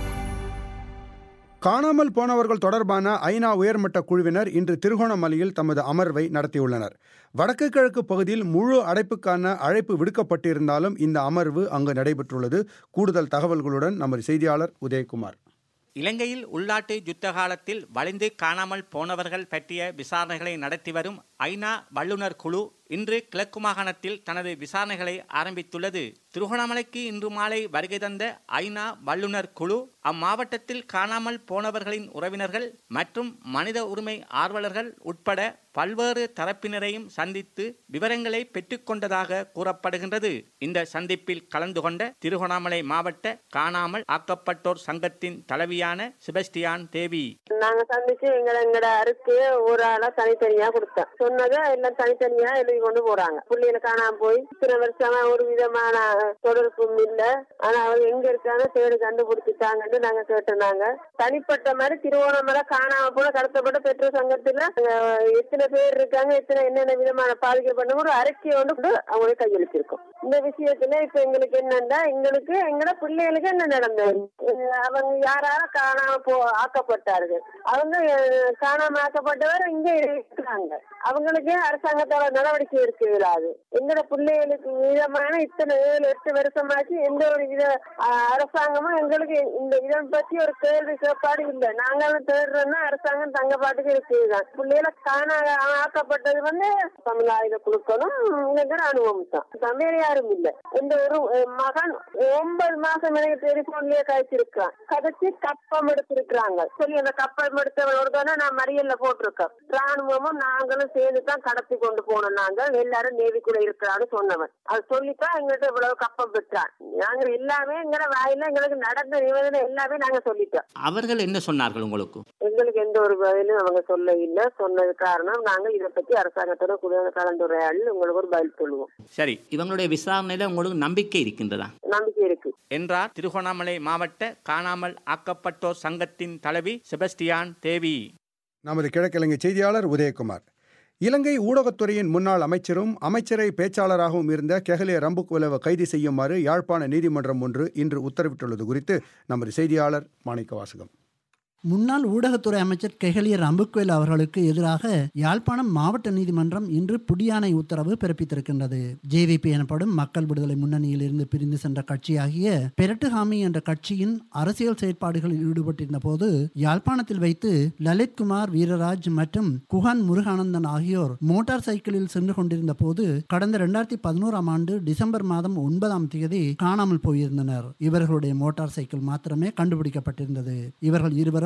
காணாமல் போனவர்கள் தொடர்பான ஐநா உயர்மட்ட குழுவினர் இன்று திருகோணமலையில் தமது அமர்வை நடத்தியுள்ளனர். வடக்கு கிழக்கு பகுதியில் முழு அடைப்புக்கான அழைப்பு விடுக்கப்பட்டிருந்தாலும் இந்த அமர்வு அங்கு நடைபெற்றுள்ளது. கூடுதல் தகவல்களுடன் நமது செய்தியாளர் உதயகுமார். இலங்கையில் உள்நாட்டு யுத்த காலத்தில் வலிந்து காணாமல் போனவர்கள் பற்றிய விசாரணைகளை நடத்தி வரும் ஐநா வல்லுநர் குழு இன்று கிழக்கு மாகாணத்தில் தனது விசாரணைகளை ஆரம்பித்துள்ளது. திருகோணமலைக்கு இன்று மாலை வருகை தந்த ஐநா வல்லுநர் குழு அம்மாவட்டத்தில் காணாமல் போனவர்களின் உறவினர்கள் மற்றும் மனித உரிமை ஆர்வலர்கள் உட்பட பல்வேறு தரப்பினரையும் சந்தித்து விவரங்களை பெற்றுக்கொண்டதாக கூறப்படுகின்றது. இந்த சந்திப்பில் கலந்து கொண்ட திருகோணமலை மாவட்ட காணாமல் ஆக்கப்பட்டோர் சங்கத்தின் தலைவியான செபஸ்டியான் தேவி, நாங்க சந்திச்சு எங்களை எங்கட அருக்கு ஒரு ஆளா தனித்தனியா கொடுத்தோம். சொன்னதை எல்லாம் தனித்தனியா எழுதி கொண்டு போறாங்க. பிள்ளைகளை காணாம போய் இத்தனை வருஷமா ஒரு விதமான தொடர்பும் இல்ல. ஆனா அவங்க எங்க இருக்காங்க தேடி கண்டுபிடிச்சிட்டாங்கன்னு நாங்க கேட்டோம். தனிப்பட்ட மாதிரி திருவோணமலை காணாம போல கடத்தப்பட்ட பெற்றோர் சங்கத்துல எத்தனை பேர் இருக்காங்க, எத்தனை என்னென்ன விதமான பாதிக்கப்பட்ட ஒரு அறிக்கையை வந்து அவங்களே கையெழுத்திருக்கோம். இந்த விஷயத்துல இப்ப எங்களுக்கு என்னன்னா எங்களுக்கு எங்கட பிள்ளைகளுக்கு என்ன நடந்தது, அவங்க யாரால காணாம போ ஆக்கப்பட்டார்கள், அவங்க காணாம ஆக்கப்பட்டவர் இங்க இருக்கிறாங்க, அவங்களுக்கு அரசாங்கத்தோட நடவடிக்கை இருக்கு இல்லாது. எங்கட பிள்ளைகளுக்கு விதமான இத்தனை ஏழு எட்டு வருஷமாச்சு எந்த ஒரு வித அரசாங்கமும் எங்களுக்கு இந்த இதன் பத்தி ஒரு கேள்வி கேட்பாடு இல்லை. நாங்களும் தேடுறோம்னா அரசாங்கம் தங்க பாட்டுக்கு இருக்குதான். பிள்ளைகளை காணா ஆக்கப்பட்டது வந்து தமிழ் ஆயுத குழுக்களும் எங்கட அனுபவம் தான். தமிழ் யாரும் இல்ல. இந்த ஒரு மகன் ஒன்பது மாசம் எனக்கு டெலிபோன்லயே கழிச்சிருக்கான். கதைச்சு கப்பம் எடுத்திருக்கிறாங்க சொல்லி அந்த கப்பம் எடுத்தவன் நான் மறியல்ல போட்டிருக்கேன். ராணுவமும் நாங்களும் சேர்ந்துதான் கடத்தி கொண்டு போனோம். நாங்கள் எல்லாரும் நேவிக்குள்ள இருக்கிறான்னு சொன்னவன் அது சொல்லித்தான் எங்கள்கிட்ட இவ்வளவு கப்பம் பெற்றான். நாங்க எல்லாமே எங்கட வாயில எங்களுக்கு நடந்த நிவேதனை எல்லாமே நாங்க சொல்லிட்டோம். அவர்கள் என்ன சொன்னார்கள் உங்களுக்கு? எங்களுக்கு எந்த ஒரு பதிலும் அவங்க சொல்ல இல்லை. சொன்னது காரணம் நாங்க இதை பத்தி அரசாங்கத்தோட கலந்துரையாடல் உங்களுக்கு ஒரு பதில் சொல்லுவோம். சரி, இவங்களுடைய விசாரணையில உங்களுக்கு நம்பிக்கை இருக்கின்றதா? நம்பிக்கை இருக்கு என்றார் திருகோணமலை மாவட்ட காணாமல் ஆக்கப்பட்டோர் சங்கத்தின் தலைவி செபஸ்டியான் தேவி. நமது கிழக்கிழங்கை செய்தியாளர் உதயகுமார். இலங்கை ஊடகத்துறையின் முன்னாள் அமைச்சரும் அமைச்சரை பேச்சாளராகவும் இருந்த கெஹலே ரம்புக்வெலவை கைது செய்யுமாறு யாழ்ப்பாண நீதிமன்றம் ஒன்று இன்று உத்தரவிட்டுள்ளது குறித்து நமது செய்தியாளர் மாணிக்க வாசகம். முன்னாள் ஊடகத்துறை அமைச்சர் கெஹலிய ரம்புக்வெல் அவர்களுக்கு எதிராக யாழ்ப்பாணம் மாவட்ட நீதிமன்றம் இன்று புடியானை உத்தரவு பிறப்பித்திருக்கின்றது. ஜேவிபி எனப்படும் மக்கள் விடுதலை முன்னணியில் இருந்து பிரிந்து சென்ற கட்சியாகிய பெரட்டுஹாமி என்ற கட்சியின் அரசியல் செயற்பாடுகளில் ஈடுபட்டிருந்த போது யாழ்ப்பாணத்தில் வைத்து லலித்குமார் வீரராஜ் மற்றும் குஹான் முருகானந்தன் ஆகியோர் மோட்டார் சைக்கிளில் சென்று கொண்டிருந்த போது கடந்த இரண்டாயிரத்தி பதினோராம் ஆண்டு டிசம்பர் மாதம் ஒன்பதாம் தேதி காணாமல் போயிருந்தனர். இவர்களுடைய மோட்டார் சைக்கிள் மாத்திரமே கண்டுபிடிக்கப்பட்டிருந்தது. இவர்கள் இருவரும்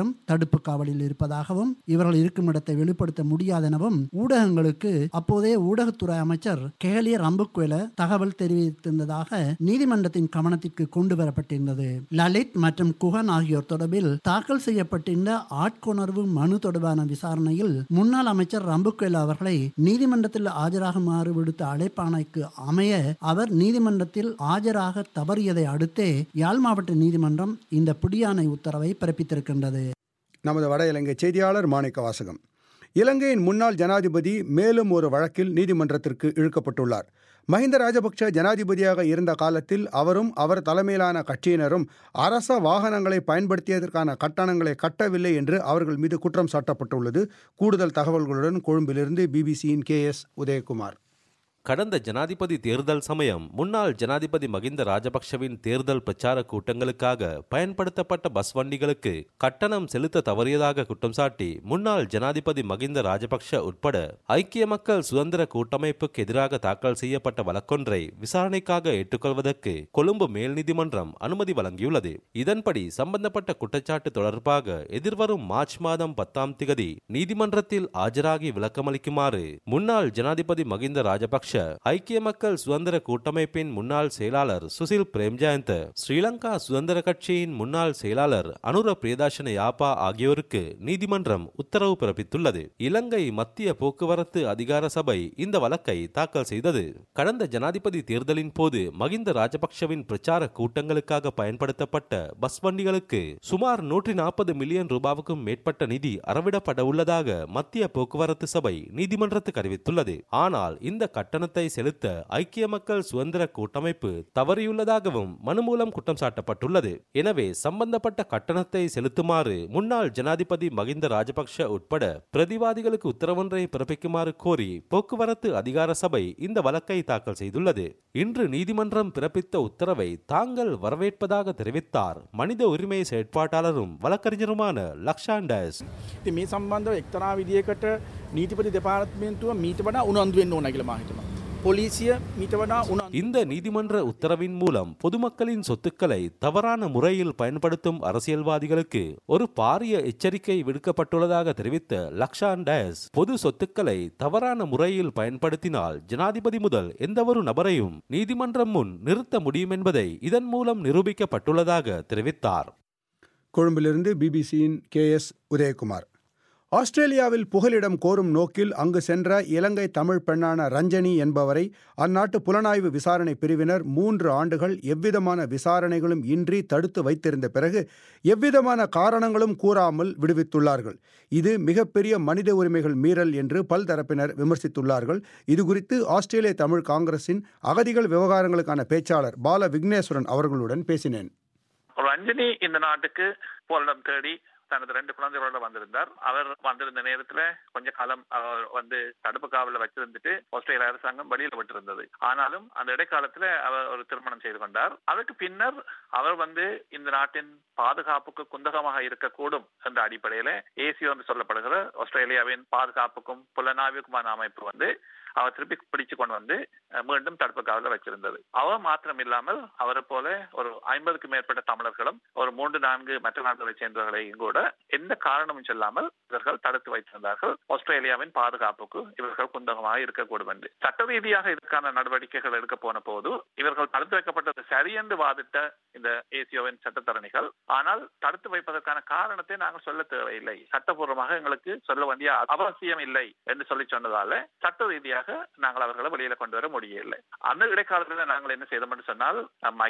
இருவரும் தடுப்பு காவலில் இருப்பதாகவும் இவர்கள் இருக்கும் இடத்தை வெளிப்படுத்த முடியாதெனவும் ஊடகங்களுக்கு அப்போதைய ஊடகத்துறை அமைச்சர் கெஹலிய ரம்புக்வெல தகவல் தெரிவித்திருந்ததாக நீதிமன்றத்தின் கவனத்திற்கு கொண்டு வரப்பட்டிருந்தது. லலித் மற்றும் குஹன் ஆகியோர் தொடர்பில் தாக்கல் செய்யப்பட்டிருந்த ஆட்கொணர்வு மனு தொடர்பான விசாரணையில் முன்னாள் அமைச்சர் ரம்புக்வெல அவர்களை நீதிமன்றத்தில் ஆஜராகுமாறு விடுத்த அழைப்பாணைக்கு அமைய அவர் நீதிமன்றத்தில் ஆஜராக தவறியதை அடுத்தே யாழ் மாவட்ட நீதிமன்றம் இந்த பிடியாணை உத்தரவை பிறப்பித்திருக்கின்றது. நமது வட இலங்கை செய்தியாளர் மாணிக்க வாசகம். இலங்கையின் முன்னாள் ஜனாதிபதி மேலும் ஒரு வழக்கில் நீதிமன்றத்திற்கு இழுக்கப்பட்டுள்ளார். மஹிந்த ராஜபக்ஷ ஜனாதிபதியாக இருந்த காலத்தில் அவரும் அவர் தலைமையிலான கட்சியினரும் அரச வாகனங்களை பயன்படுத்தியதற்கான கட்டணங்களை கட்டவில்லை என்று அவர்கள் மீது குற்றம் சாட்டப்பட்டுள்ளது. கூடுதல் தகவல்களுடன் கொழும்பிலிருந்து பிபிசியின் கே எஸ் உதயகுமார். கடந்த ஜனாதிபதி தேர்தல் சமயம் முன்னாள் ஜனாதிபதி மகிந்த ராஜபக்ஷவின் தேர்தல் பிரச்சார கூட்டங்களுக்காக பயன்படுத்தப்பட்ட பஸ் வண்டிகளுக்கு கட்டணம் செலுத்த தவறியதாக குற்றம் சாட்டி முன்னாள் ஜனாதிபதி மகிந்த ராஜபக்ஷ உட்பட ஐக்கிய மக்கள் சுதந்திர கூட்டமைப்புக்கு எதிராக தாக்கல் செய்யப்பட்ட வழக்கொன்றை விசாரணைக்காக ஏற்றுக்கொள்வதற்கு கொழும்பு மேல் நீதிமன்றம் அனுமதி வழங்கியுள்ளது. இதன்படி சம்பந்தப்பட்ட குற்றச்சாட்டு தொடர்பாக எதிர்வரும் மார்ச் மாதம் பத்தாம் திகதி நீதிமன்றத்தில் ஆஜராகி விளக்கமளிக்குமாறு முன்னாள் ஜனாதிபதி மகிந்த ராஜபக்ஷ ஐக்கிய மக்கள் சுதந்திர கூட்டமைப்பின் முன்னாள் செயலாளர் சுசில் பிரேம்ஜயந்த, ஸ்ரீலங்கா சுதந்திர கட்சியின் முன்னாள் செயலாளர் அனுர பிரியதார்ஷன யாப்பா ஆகியோருக்கு நீதிமன்றம் உத்தரவு பிறப்பித்துள்ளது. இலங்கை மத்திய போக்குவரத்து அதிகார சபை இந்த வழக்கை தாக்கல் செய்தது. கடந்த ஜனாதிபதி தேர்தலின் போது மகிந்த ராஜபக்ஷவின் பிரச்சார கூட்டங்களுக்காக பயன்படுத்தப்பட்ட பஸ் வண்டிகளுக்கு சுமார் நூற்றி நாற்பது மில்லியன் ரூபாவுக்கும் மேற்பட்ட நிதி அறவிடப்பட உள்ளதாக மத்திய போக்குவரத்து சபை நீதிமன்றத்துக்கு அறிவித்துள்ளது. ஆனால் இந்த கட்டணத்தை செலுத்த ஐக்கிய மக்கள் சுதந்திர கூட்டமைப்பு தவறியுள்ளதாகவும் மனு மூலம் குற்றம் சாட்டப்பட்டுள்ளது. எனவே சம்பந்தப்பட்ட கட்டணத்தை செலுத்துமாறு முன்னாள் ஜனாதிபதி மகிந்த ராஜபக்ஷ உட்பட பிரதிவாதிகளுக்கு உத்தரவொன்றை பிறப்பிக்குமாறு கோரி போக்குவரத்து அதிகார சபை இந்த வழக்கை தாக்கல் செய்துள்ளது. இன்று நீதிமன்றம் பிறப்பித்த உத்தரவை தாங்கள் வரவேற்பதாக தெரிவித்தார் மனித உரிமை செயற்பாட்டாளரும் வழக்கறிஞருமான லக்ஷான் டயஸ். මේ සම්බන්ධව එක්තරා විදියකට නීතිපති දෙපාර්තමේන්තුව මීට වඩා උනන්දු වෙන්න ඕන කියලා මම හිතනවා. போலீசிய மீට වඩා උනන්දු. இந்த நீதிமன்ற உத்தரவின் மூலம் பொதுமக்களின் சொத்துக்களை தவறான முறையில் பயன்படுத்தும் அரசியல்வாதிகளுக்கு ஒரு பாரிய எச்சரிக்கை விடுக்கப்பட்டுள்ளதாக தெரிவித்த லக்ஷான் டயஸ், பொது சொத்துக்களை தவறான முறையில் பயன்படுத்தினால் ஜனாதிபதி முதல் எந்தவொரு நபரையும் நீதிமன்றம் முன் நிறுத்த முடியும் என்பதை இதன் மூலம் நிரூபிக்கப்பட்டுள்ளதாக தெரிவித்தார். கொழும்பிலிருந்து பிபிசியின் கே எஸ் உதயகுமார். ஆஸ்திரேலியாவில் புகலிடம் கோரும் நோக்கில் அங்கு சென்ற இலங்கை தமிழ் பெண்ணான ரஞ்சனி என்பவரை அந்நாட்டு புலனாய்வு விசாரணை பிரிவினர் மூன்று ஆண்டுகள் எவ்விதமான விசாரணைகளும் இன்றி தடுத்து வைத்திருந்த பிறகு எவ்விதமான காரணங்களும் கூறாமல் விடுவித்துள்ளார்கள். இது மிகப்பெரிய மனித உரிமைகள் மீறல் என்று பல்தரப்பினர் விமர்சித்துள்ளார்கள். இதுகுறித்து ஆஸ்திரேலிய தமிழ் காங்கிரசின் அகதிகள் விவகாரங்களுக்கான பேச்சாளர் பால விக்னேஸ்வரன் அவர்களுடன் பேசினேன். ரஞ்சனி இந்த நாட்டுக்கு புகலிடம் தேடி தனது ரெண்டு குழந்தைகளோட வந்திருந்தார். அவர் வந்திருந்த நேரத்துல கொஞ்ச காலம் அவர் வந்து தடுப்பு காவல வச்சிருந்துட்டு ஆஸ்திரேலிய அரசாங்கம் வெளியில விட்டிருந்தது. ஆனாலும் அந்த இடைக்காலத்துல அவர் ஒரு திருமணம் செய்து கொண்டார். அதற்கு பின்னர் அவர் வந்து இந்த நாட்டின் பாதுகாப்புக்கு குந்தகமாக இருக்கக்கூடும் என்ற அடிப்படையில ஏசியோ என்று சொல்லப்படுகிற ஆஸ்திரேலியாவின் பாதுகாப்புக்கும் புலனாய்வுக்குமான அமைப்பு வந்து அவர் திருப்பி பிடிச்சு கொண்டு வந்து மீண்டும் தடுப்பு காவல வச்சிருந்தது. அவர் மாத்திரம் இல்லாமல் அவரை போல ஒரு ஐம்பதுக்கும் மேற்பட்ட தமிழர்களும் ஒரு மூன்று நான்கு மற்ற நாடுகளை சேர்ந்தவர்களையும் கூட எந்த காரணமும் சொல்லாமல் இவர்கள் தடுத்து வைத்திருந்தார்கள். ஆஸ்திரேலியாவின் பாதுகாப்புக்கு இவர்கள் குந்தகமாக இருக்கக்கூடும் என்று சட்ட ரீதியாக இதற்கான நடவடிக்கைகள் எடுக்க போன போது இவர்கள் தடுத்து வைக்கப்பட்டது சரியென்று வாதிட்ட இந்த ஏசியோவின் சட்டத்தரணிகள், ஆனால் தடுத்து வைப்பதற்கான காரணத்தை நாங்கள் சொல்ல தேவையில்லை, சட்டபூர்வமாக எங்களுக்கு சொல்ல வேண்டிய அவசியம் இல்லை என்று சொல்லி சொன்னதால சட்ட ரீதியாக நாங்கள் அவர்களை வெளியில கொண்டு வர முடியவில்லை. அந்த இடைக்காலத்தில் நாங்கள் என்ன செய்தோம் என்று சொன்னால்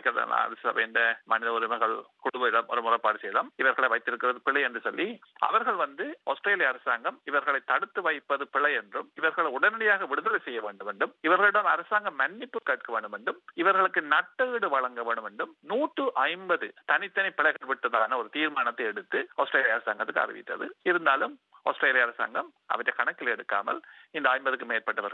சபையின் மனித உரிமைகள் குழுவிடம் ஒரு முறைப்பாடு செய்தோம். இவர்களை வைத்திருக்கிறது பிழை என்று சொல்லி அவர்கள் வந்து ஆஸ்திரேலிய அரசாங்கம் இவர்களை தடுத்து வைப்பது பிழை என்றும் இவர்களை உடனடியாக விடுதலை செய்ய வேண்டும் என்றும் இவர்களிடம் அரசாங்கம் மன்னிப்பு கேட்க வேண்டும் என்றும் இவர்களுக்கு நட்டஈடு வழங்க வேண்டும் என்றும் நூற்று ஐம்பது தனித்தனி பிழைகள் விட்டதான ஒரு தீர்மானத்தை எடுத்து ஆஸ்திரேலிய அரசாங்கத்துக்கு அறிவித்தது. இருந்தாலும் ஆஸ்திரேலிய அரசாங்கம் அவற்றை கணக்கில் எடுக்காமல் இந்த ஐம்பதுக்கும் மேற்பட்டவர்களை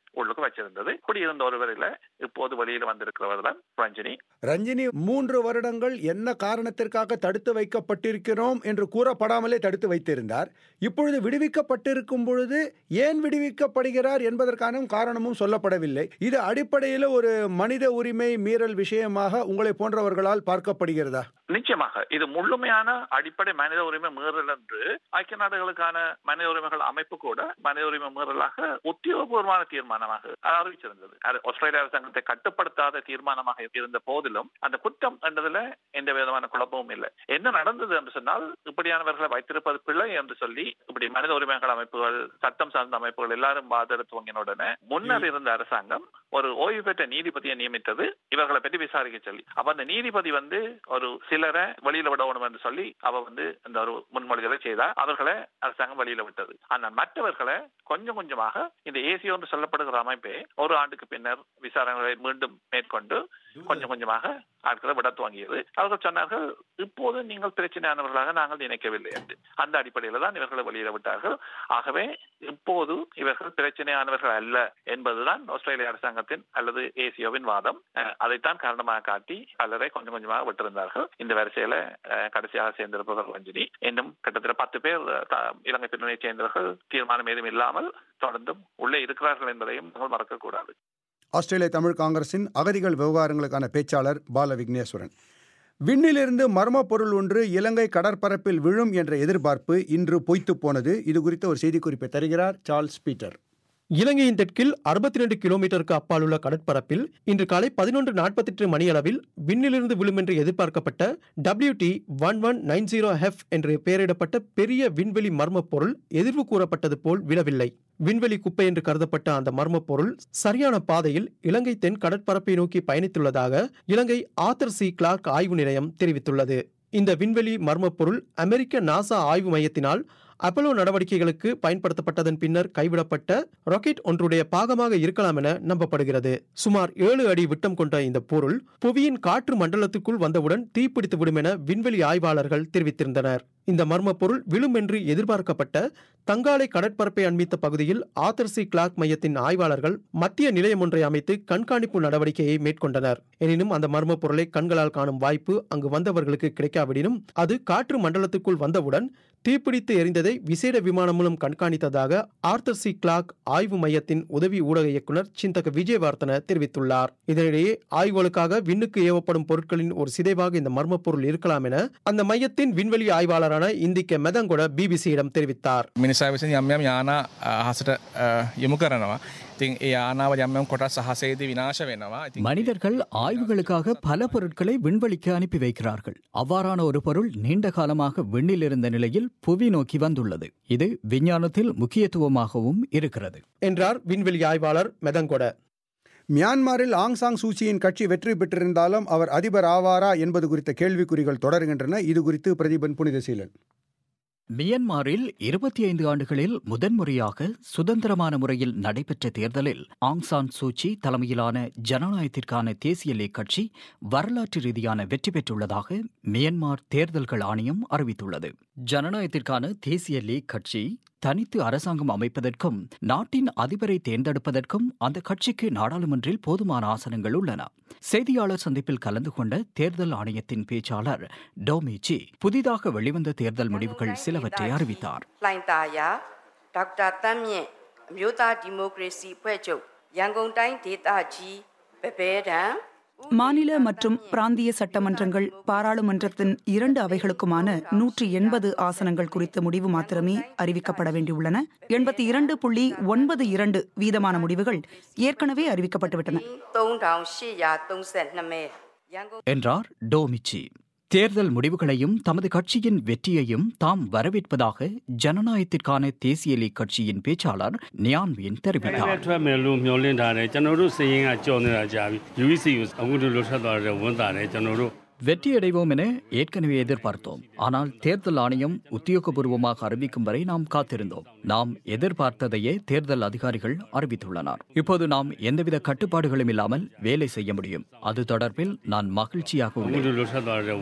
உள்ளுக்கு வச்சிருந்தது. இப்படி இருந்த ஒருவரில் இப்போது வெளியில் வந்திருக்கிறவர் தான் ரஞ்சினி. ரஞ்சினி மூன்று வருடங்கள் என்ன காரணத்திற்காக தடுத்து வைக்கப்பட்டிருக்கிறோம் என்று கூறப்படாமலே தடுத்து வைத்திருந்தார். இப்பொழுது விடுவிக்கப்பட்டிருக்கும் பொழுது ஏன் விடுவிக்கப்படுகிறார் என்பதற்கான காரணமும் சொல்லப்படவில்லை. இது அடிப்படையில் ஒரு மனித உரிமை மீறல் விஷயமாக உங்களை போன்றவர்களால் பார்க்கப்படுகிறதா? நிச்சயமாக இது முழுமையான அடிப்படை மனித உரிமை மீறல் என்று ஐக்கிய நாடுகளுக்கான மனித உரிமைகள் அமைப்பு கூட மனித உரிமை மீறலாக உத்தியோகபூர்வமான தீர்மானமாக அறிவிச்சிருந்தது. அது ஆஸ்திரேலிய அரசாங்கத்தை கட்டுப்படுத்தாத தீர்மானமாக இருந்த போதிலும் அந்த குற்றம் என்றதுல எந்த விதமான குழப்பமும் இல்லை. என்ன நடந்தது என்று சொன்னால், இப்படியானவர்களை வைத்திருப்பது பிழை என்று சொல்லி இப்படி மனித உரிமைகள் அமைப்புகள், சட்டம் சார்ந்த அமைப்புகள் எல்லாரும் வாதிட துவங்கினுடனே முன்னர் இருந்த அரசாங்கம் ஒரு ஓய்வு பெற்ற நீதிபதியை நியமித்தது இவர்களை பற்றி விசாரிக்க சொல்லி. அப்ப அந்த நீதிபதி வந்து ஒரு சிலரை வெளியில விடணும் என்று சொல்லி அவ வந்து இந்த ஒரு முன்மொழிகளை செய்தார். அவர்களை அரசாங்கம் வெளியில விட்டது. ஆனால் மற்றவர்களை கொஞ்சம் கொஞ்சமாக இந்த ஏசியோ என்று சொல்லப்படுகிற அமைப்பே ஒரு ஆண்டுக்கு பின்னர் விசாரணைகளை மீண்டும் மேற்கொண்டு கொஞ்சம் கொஞ்சமாக ஆட்களை விட துவங்கியது. அவர்கள் சொன்னார்கள், இப்போது நீங்கள் பிரச்சனையானவர்களாக நாங்கள் நினைக்கவில்லை என்று. அந்த அடிப்படையில் தான் இவர்களை வெளியில விட்டார்கள். ஆகவே இப்போது இவர்கள் பிரச்சனையானவர்கள் அல்ல என்பதுதான் ஆஸ்திரேலிய அரசாங்கத்தின் அல்லது ஏசியோவின் வாதம். அதைத்தான் காரணமாக காட்டி பலரை கொஞ்சம் கொஞ்சமாக விட்டிருந்தார்கள். இந்த வரிசையில கடைசியாக சேர்ந்திருப்பவர்கள் ரஞ்சினி. இன்னும் கிட்டத்தட்ட பத்து பேர் இலங்கை பின்னணியை சேர்ந்தவர்கள் தீர்மானம் ஏதும் இல்லாமல் தொடர்ந்தும் உள்ளே இருக்கிறார்கள் என்பதையும் நாங்கள் மறக்கக்கூடாது. ஆஸ்திரேலிய தமிழ் காங்கிரசின் அகதிகள் விவகாரங்களுக்கான பேச்சாளர் பால விக்னேஸ்வரன். விண்ணிலிருந்து மர்ம பொருள் ஒன்று இலங்கை கடற்பரப்பில் விழும் என்ற எதிர்பார்ப்பு இன்று பொய்த்து போனது. இது குறித்த ஒரு செய்திக்குறிப்பை தருகிறார் சார்ல்ஸ் பீட்டர். இலங்கையின் தெற்கில் அறுபத்தி ரெண்டு கிலோமீட்டருக்கு அப்பால் உள்ள கடற்பரப்பில் இன்று காலை பதினொன்று நாற்பத்தி எட்டு மணியளவில் விண்ணிலிருந்து விழும் என்று எதிர்பார்க்கப்பட்ட W T one one nine zero F என்று பெயரிடப்பட்ட பெரிய விண்வெளி மர்ம பொருள் எதிர்வு கூறப்பட்டது போல் விழவில்லை. விண்வெளி குப்பை என்று கருதப்பட்ட அந்த மர்ம பொருள் சரியான பாதையில் இலங்கை தென் கடற்பரப்பை நோக்கி பயணித்துள்ளதாக இலங்கை ஆர்தர் சி கிளார்க் ஆய்வு நிலையம் தெரிவித்துள்ளது. இந்த விண்வெளி மர்ம பொருள் அமெரிக்க நாசா ஆய்வு மையத்தினால் அப்போலோ நடவடிக்கைகளுக்கு பயன்படுத்தப்பட்டதன் பின்னர் கைவிடப்பட்ட ராக்கெட் ஒன்றுடைய பாகமாக இருக்கலாம் என நம்பப்படுகிறது. சுமார் ஏழு அடி விட்டம் கொண்ட இந்த பொருள் புவியின் காற்று மண்டலத்துக்குள் வந்தவுடன் தீப்பிடித்துவிடும் என விண்வெளி ஆய்வாளர்கள் தெரிவித்திருந்தனர். இந்த மர்ம பொருள் விழும் என்று எதிர்பார்க்கப்பட்ட தங்காலை கடற்பரப்பை அண்மித்த பகுதியில் ஆர்தர் சி கிளார்க் மையத்தின் ஆய்வாளர்கள் மத்திய நிலையம் ஒன்றை அமைத்து கண்காணிப்பு நடவடிக்கையை மேற்கொண்டனர். எனினும் அந்த மர்ம பொருளை கண்களால் காணும் வாய்ப்பு அங்கு வந்தவர்களுக்கு கிடைக்காவிடினும் அது காற்று மண்டலத்துக்குள் வந்தவுடன் தீப்பிடித்து எரிந்ததை விசேட விமானம் மூலம் கண்காணித்ததாக ஆர்தர் சி கிளார்க் ஆய்வு மையத்தின் உதவி ஊடக இயக்குநர் சிந்தக விஜயவர்தன தெரிவித்துள்ளார். இதனிடையே ஆய்வுகளுக்காக விண்ணுக்கு ஏவப்படும் பொருட்களின் ஒரு சிதைவாக இந்த மர்ம பொருள் இருக்கலாம் என அந்த மையத்தின் விண்வெளி ஆய்வாளரான இந்திக்க மெதங்கொட பிபிசியிடம் தெரிவித்தார். මිනිසා විසින් යම් යම් යානා අහසට යොමු කරනවා. ඉතින් ඒ යානාව යම් යම් කොටස් අහසේදී විනාශ වෙනවා. மனிதர்கள் ஆய்வுகளுக்காக பல பொருட்களை விண்வெளிக்கு அனுப்பி வைக்கிறார்கள். அவ்வாறான ஒரு பொருள் நீண்ட காலமாக விண்ணில் இருந்த நிலையில் புவி நோக்கி வந்துள்ளது. இது விஞ்ஞானத்தில் முக்கியத்துவமாகவும் இருக்கிறது என்றார் விண்வெளி ஆய்வாளர் மெதங்கொட. மியான்மரில் ஆங் சாங் சூச்சியின் கட்சி வெற்றி பெற்றிருந்தாலும் அவர் அதிபர் ஆவாரா என்பது குறித்த கேள்விக்குறிகள் தொடர்கின்றன. இது குறித்து பிரதீபன் புனிதசீலன். மியன்மாரில் இருபத்தி ஐந்து ஆண்டுகளில் முதன்முறையாக சுதந்திரமான முறையில் நடைபெற்ற தேர்தலில் ஆங் சான் சூச்சி தலைமையிலான ஜனநாயகத்திற்கான தேசிய லீக் கட்சி வரலாற்று ரீதியான வெற்றி பெற்றுள்ளதாக மியன்மார் தேர்தல்கள் ஆணையம் அறிவித்துள்ளது. ஜனநாயகத்திற்கான தேசிய லீக் கட்சி தனித்து அரசாங்கம் அமைப்பதற்கும் நாட்டின் அதிபரை தேர்ந்தெடுப்பதற்கும் அந்த கட்சிக்கு நாடாளுமன்றில் போதுமான ஆசனங்கள் உள்ளன. செய்தியாளர் சந்திப்பில் கலந்து கொண்ட தேர்தல் ஆணையத்தின் பேச்சாளர் டோமிச்சி புதிதாக வெளிவந்த தேர்தல் முடிவுகள் சிலவற்றை அறிவித்தார். மாநில மற்றும் பிராந்திய சட்டமன்றங்கள் பாராளுமன்றத்தின் இரண்டு அவைகளுக்குமான நூற்றி எண்பது ஆசனங்கள் குறித்த முடிவு மாத்திரமே அறிவிக்கப்பட வேண்டியுள்ளன. எண்பத்தி இரண்டு புள்ளி ஒன்பது இரண்டு வீதமான முடிவுகள் ஏற்கனவே அறிவிக்கப்பட்டுவிட்டன என்றார் டோமிச்சி. தேர்தல் முடிவுகளையும் தமது கட்சியின் வெற்றியையும் தாம் வரவேற்பதாக ஜனநாயகத்திற்கான தேசிய லீக் கட்சியின் பேச்சாளர் நியான்வின் தெரிவித்தார். வெற்றியடைவோம் என ஏற்கனவே எதிர்பார்த்தோம். ஆனால் தேர்தல் ஆணையம் உத்தியோகபூர்வமாக அறிவிக்கும் வரை நாம் காத்திருந்தோம். நாம் எதிர்பார்த்ததையே தேர்தல் அதிகாரிகள் அறிவித்துள்ளனர். இப்போது நாம் எந்தவித கட்டுப்பாடுகளும் இல்லாமல் வேலை செய்ய முடியும். அது தொடர்பில் நான் மகிழ்ச்சியாக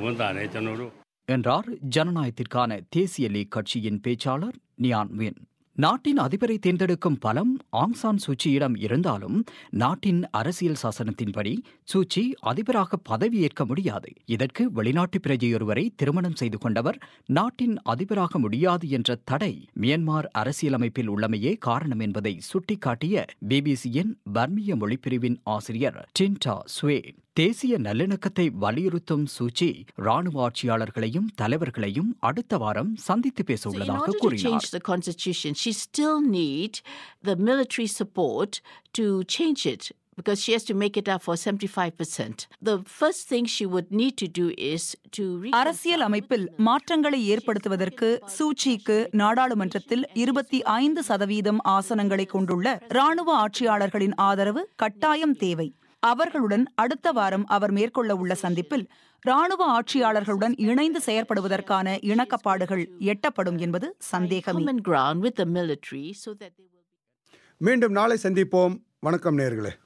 உள்ளேன் என்றார் ஜனநாயகத்திற்கான தேசிய லீக் கட்சியின் பேச்சாளர் நியான் வின். நாட்டின் அதிபரை தேர்ந்தெடுக்கும் பலம் ஆங் சான் சூச்சியிடம் இருந்தாலும் நாட்டின் அரசியல் சாசனத்தின்படி சூச்சி அதிபராக பதவியேற்க முடியாது. இதற்கு வெளிநாட்டு பிரஜையொருவரை திருமணம் செய்து கொண்டவர் நாட்டின் அதிபராக முடியாது என்ற தடை மியான்மர் அரசியலமைப்பில் உள்ளமையே காரணம் என்பதை சுட்டிக்காட்டிய பிபிசியின் பர்மிய மொழிப்பிரிவின் ஆசிரியர் டின்டா ஸ்வே, தேசிய நல்லிணக்கத்தை வலியுறுத்தும் சூச்சி ராணுவ ஆட்சியாளர்களையும் தலைவர்களையும் அடுத்த வாரம் சந்தித்து பேச உள்ளதாக கூறினார். The constitution, she still need the military support to change it because she has to make it up for seventy-five percent. The first thing she would need to do is to அரசியல் அமைப்பில் மாற்றங்களை ஏற்படுத்துவதற்கு சூச்சிக்கு நாடாளுமன்றத்தில் இருபத்தி ஐந்து சதவீதம் ஆசனங்களை கொண்டுள்ள ராணுவ ஆட்சியாளர்களின் ஆதரவு கட்டாயம் தேவை. அவர்களுடன் அடுத்த வாரம் அவர் மேற்கொள்ள உள்ள சந்திப்பில் ராணுவ ஆட்சியாளர்களுடன் இணைந்து செயற்படுவதற்கான இணக்கப்பாடுகள் எட்டப்படும் என்பது சந்தேகமே. மீண்டும் நாளை சந்திப்போம். வணக்கம் நேயர்களே.